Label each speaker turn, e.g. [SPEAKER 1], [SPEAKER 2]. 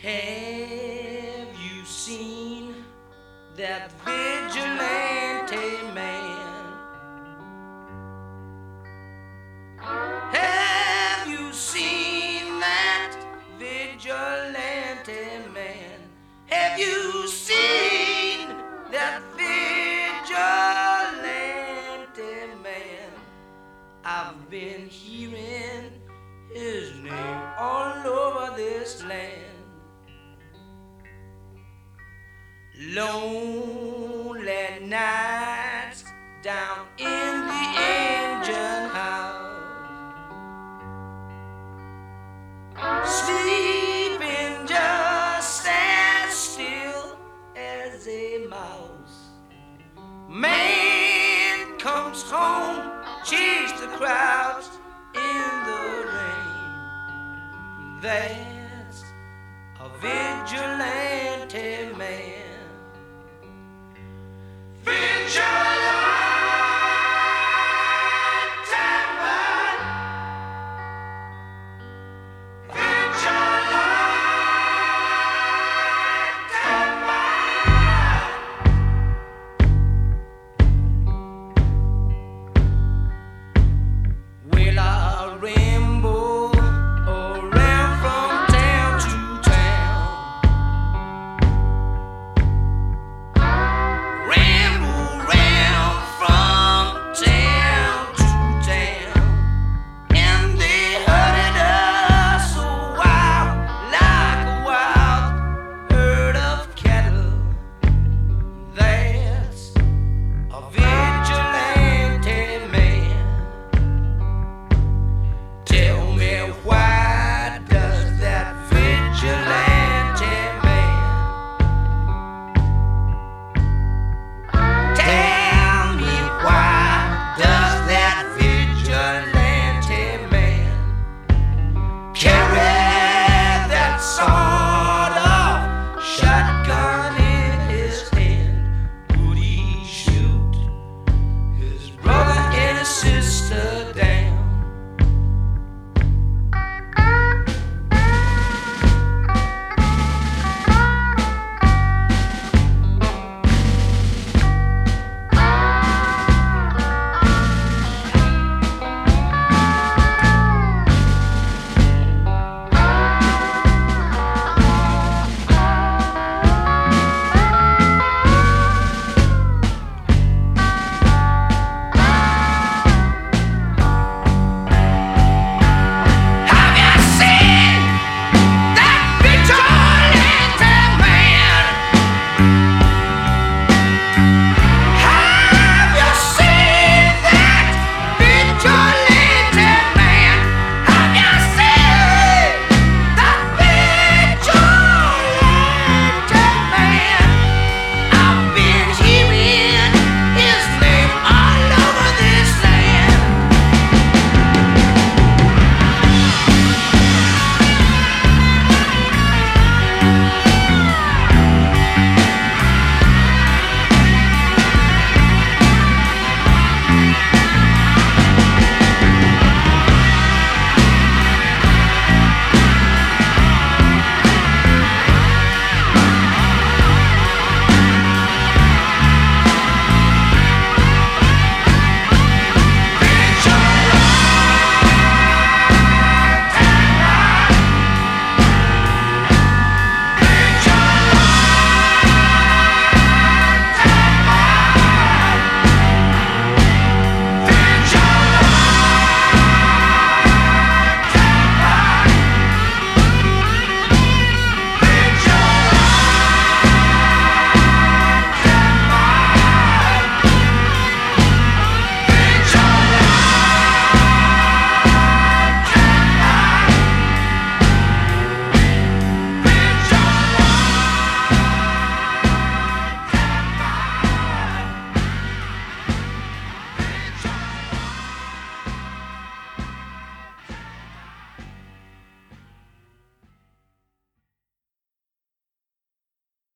[SPEAKER 1] Have you seen that vigilante man? Have you seen that vigilante man? Have you seen that vigilante man? I've been hearing his name all over this land. Lonely nights down in the engine house, sleeping just as still as a mouse. Man comes home, chase the crowds in the rain. That's a vigilante man. Well, I ran